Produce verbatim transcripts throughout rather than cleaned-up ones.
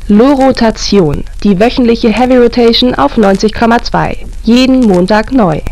Lo-Rotation, die wöchentliche Heavy Rotation auf neunzig Komma zwei. Jeden Montag neu.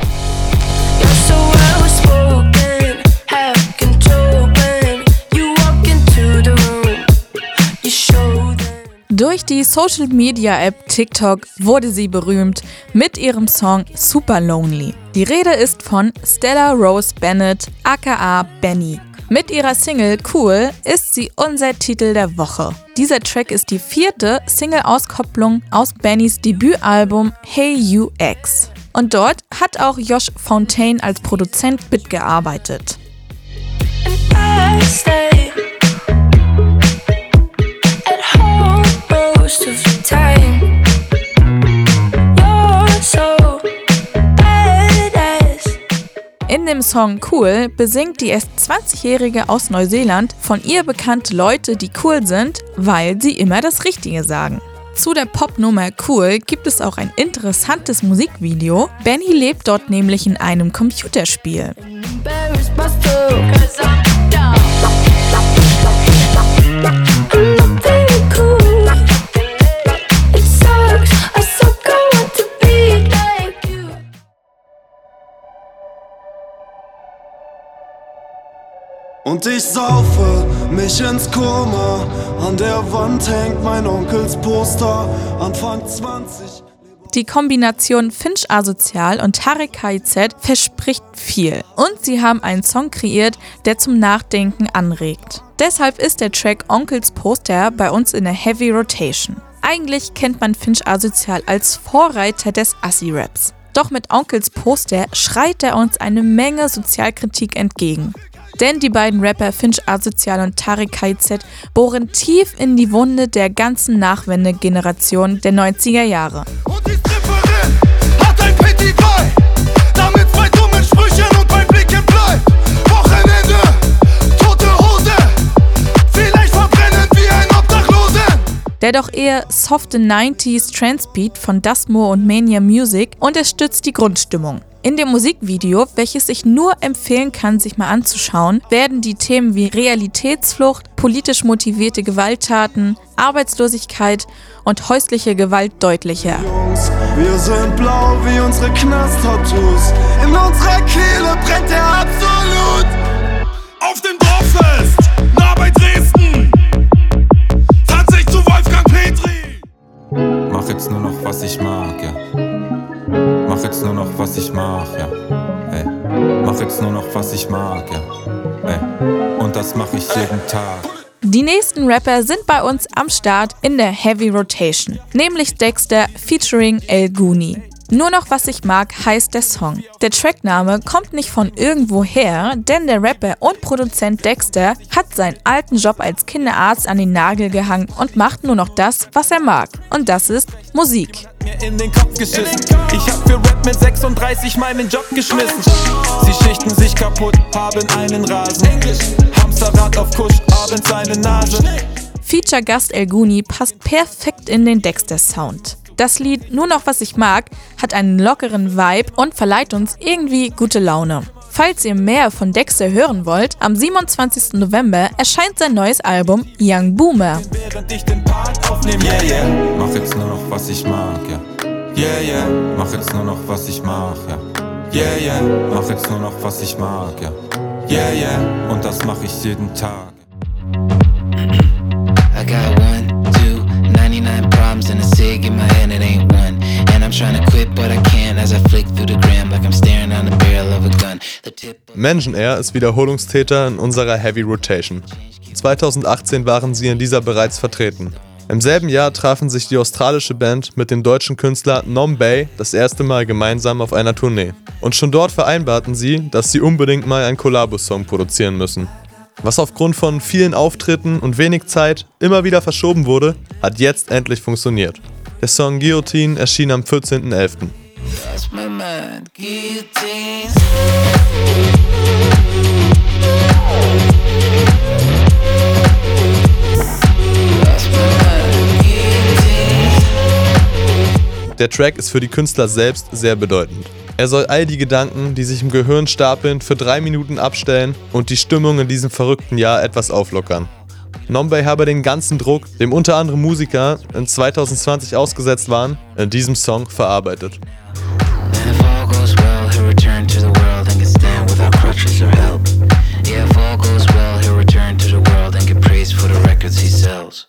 Durch die Social-Media-App TikTok wurde sie berühmt mit ihrem Song Super Lonely. Die Rede ist von Stella Rose Bennett, aka Benny. Mit ihrer Single Cool ist sie unser Titel der Woche. Dieser Track ist die vierte Single-Auskopplung aus Bennys Debütalbum Hey You X. Und dort hat auch Josh Fontaine als Produzent mitgearbeitet. In dem Song Cool besingt die erst zwanzigjährige aus Neuseeland von ihr bekannte Leute, die cool sind, weil sie immer das Richtige sagen. Zu der Popnummer Cool gibt es auch ein interessantes Musikvideo. Benny lebt dort nämlich in einem Computerspiel. Und ich saufe mich ins Koma, an der Wand hängt mein Onkels Poster, Anfang zwanzig. Die Kombination Finch Asozial und Tarek K I Z verspricht viel. Und sie haben einen Song kreiert, der zum Nachdenken anregt. Deshalb ist der Track Onkels Poster bei uns in der Heavy Rotation. Eigentlich kennt man Finch Asozial als Vorreiter des Assi-Raps. Doch mit Onkels Poster schreit er uns eine Menge Sozialkritik entgegen. Denn die beiden Rapper Finch Asozial und Tarek K I Z bohren tief in die Wunde der ganzen Nachwendegeneration der neunziger Jahre. Und die Stripperin hat ein Petit bei, damit zwei dummen Sprüchen und mein Blick im Blei. Wochenende, tote Hose, vielleicht verbrennen wie ein Obdachlosen. Der doch eher softe neunziger Trance-Beat von Dustmo und Mania Music unterstützt die Grundstimmung. In dem Musikvideo, welches ich nur empfehlen kann, sich mal anzuschauen, werden die Themen wie Realitätsflucht, politisch motivierte Gewalttaten, Arbeitslosigkeit und häusliche Gewalt deutlicher. Jungs, wir sind blau wie unsere Knast-Tattoos. In unserer Kehle brennt er absolut. Auf dem Dorffest, nah bei Dresden, tanz ich zu Wolfgang Petri. Mach jetzt nur noch, was ich mag, ja. Mach jetzt nur noch, was ich mach, ja. Ey. Mach jetzt nur noch, was ich mag, ja. Ey. Und das mach ich jeden Tag. Die nächsten Rapper sind bei uns am Start in der Heavy Rotation, nämlich Dexter featuring El Guni. Nur noch, was ich mag, heißt der Song. Der Trackname kommt nicht von irgendwoher, denn der Rapper und Produzent Dexter hat seinen alten Job als Kinderarzt an den Nagel gehangen und macht nur noch das, was er mag. Und das ist Musik. Mir in den Kopf geschissen. Ich hab für Rap mit sechsunddreißig meinen Job geschmissen. Sie schichten sich kaputt, haben einen Rasen. Hamsterrad auf Kusch, abends seine Nase. Feature-Gast El Guni passt perfekt in den Dexter-Sound. Das Lied Nur noch, was ich mag hat einen lockeren Vibe und verleiht uns irgendwie gute Laune. Falls ihr mehr von Dexter hören wollt, am siebenundzwanzigsten November erscheint sein neues Album Young Boomer. Während ich den Part aufnehme, yeah, yeah. Mach jetzt nur noch, was ich mag, ja. Yeah, yeah. Mach jetzt nur noch, was ich mach, ja. Yeah, yeah. Mach jetzt nur noch, was ich mag, ja. Yeah, yeah. Und das mach ich jeden Tag. I got one, two, ninety-nine problems and a cig in my head, it ain't one. And I'm trying to quit, but I can't as I flick through the gram like I'm staring down the barrel of a gun. The tip of Mansion Air ist Wiederholungstäter in unserer Heavy Rotation. zweitausendachtzehn waren sie in dieser bereits vertreten. Im selben Jahr trafen sich die australische Band mit dem deutschen Künstler Nom Bay das erste Mal gemeinsam auf einer Tournee. Und schon dort vereinbarten sie, dass sie unbedingt mal einen Kollabo-Song produzieren müssen. Was aufgrund von vielen Auftritten und wenig Zeit immer wieder verschoben wurde, hat jetzt endlich funktioniert. Der Song Guillotine erschien am vierzehnten elften lost my mind. Guillotine. Der Track ist für die Künstler selbst sehr bedeutend. Er soll all die Gedanken, die sich im Gehirn stapeln, für drei Minuten abstellen und die Stimmung in diesem verrückten Jahr etwas auflockern. Nombe habe den ganzen Druck, dem unter anderem Musiker in zwanzig zwanzig ausgesetzt waren, in diesem Song verarbeitet. And if all goes well, he'll return to the world and can stand without crutches or help. Yeah, if all goes well, he'll return to the world and get praised for the records he sells.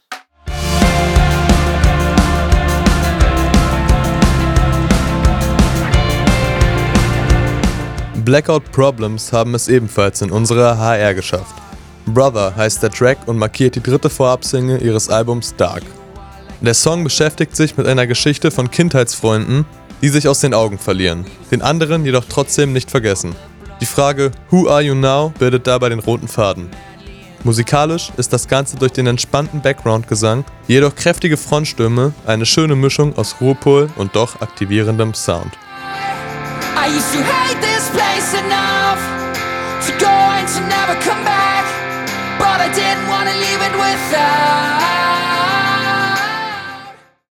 Blackout Problems haben es ebenfalls in unsere H R geschafft. Brother heißt der Track und markiert die dritte Vorabsingle ihres Albums Dark. Der Song beschäftigt sich mit einer Geschichte von Kindheitsfreunden, die sich aus den Augen verlieren, den anderen jedoch trotzdem nicht vergessen. Die Frage Who are you now bildet dabei den roten Faden. Musikalisch ist das Ganze durch den entspannten Background-Gesang, jedoch kräftige Frontstimme, eine schöne Mischung aus Ruhepol und doch aktivierendem Sound. I used to hate this place enough to go and to never come back, but I didn't want to leave it without